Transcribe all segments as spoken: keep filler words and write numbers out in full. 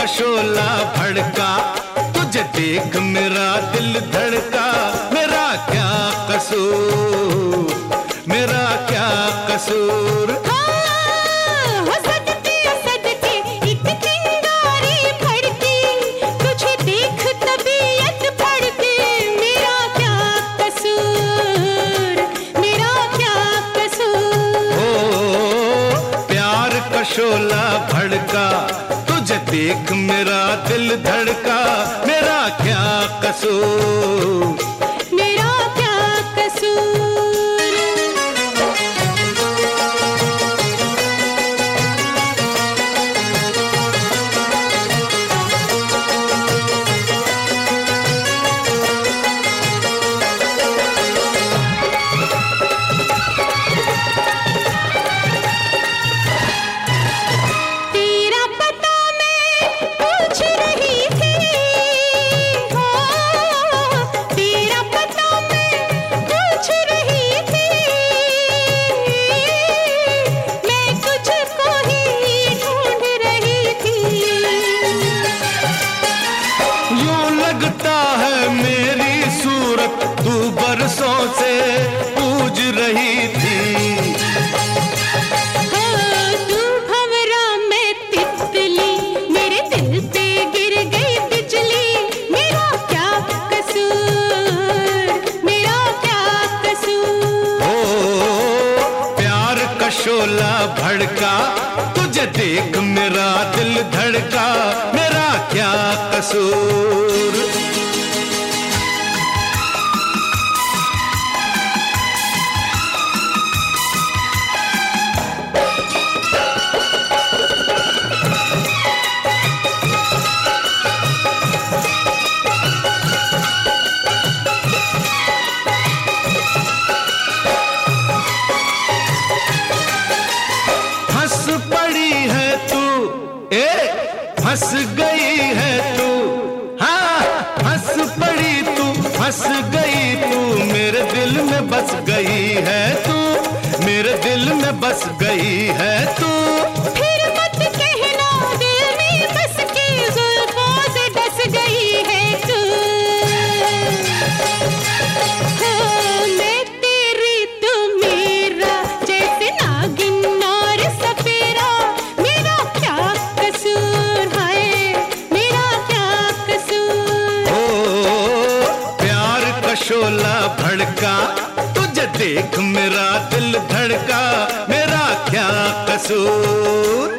शोला भड़का, तुझे देख मेरा दिल धड़का। मेरा क्या कसूर, मेरा क्या कसूर। शोला भड़का, तुझे देख मेरा दिल धड़का। मेरा क्या कसूर, मेरा क्या कसूर। तू बरसों से पूज रही थी। हाँ, तू भंवरा मैं तितली, मेरे दिल पे गिर गई बिजली। मेरा क्या कसूर, मेरा क्या कसूर। ओ प्यार का शोला भड़का, तुझे देख मेरा दिल धड़का। मेरा क्या कसूर। फंस गई है तू, हाँ फंस पड़ी तू, फंस गई तू मेरे दिल में बस गई है तू, मेरे दिल में बस गई है तू। फिर मत कहना दिल में बस के जुल्फों से डस गई है तू। हाँ, मैं तेरी तू मेरा, जैसे नागिन और सपेरा। मेरा क्या कसूर, शोला भड़का, तुझे देख मेरा दिल धड़का। मेरा क्या कसूर।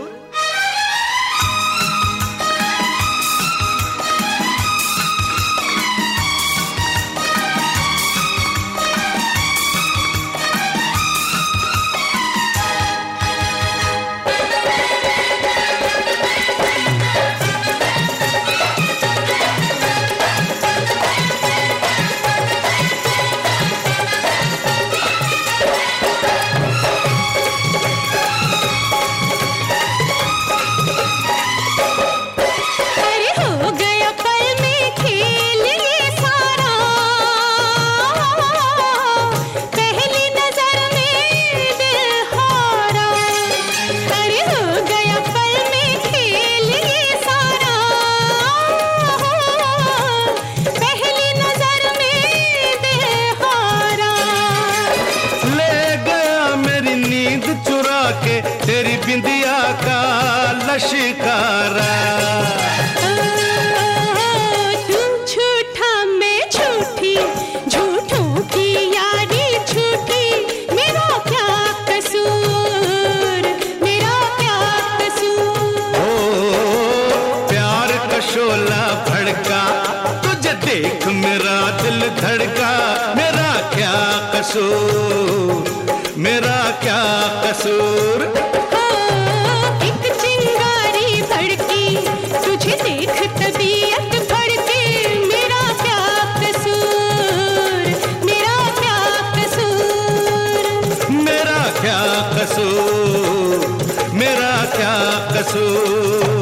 तेरी बिंदिया का लश्कारा। तू झूठा मैं झूठी, झूठों की यारी झूठी। मेरा क्या कसूर, मेरा क्या कसूर। ओ प्यार का शोला भड़का, तुझे देख मेरा दिल धड़का। मेरा क्या कसूर, मेरा क्या कसूर। एक चिंगारी भड़की, तुझे देख तबीयत भड़के। मेरा क्या कसूर, मेरा क्या कसूर। मेरा क्या कसूर, मेरा क्या कसूर।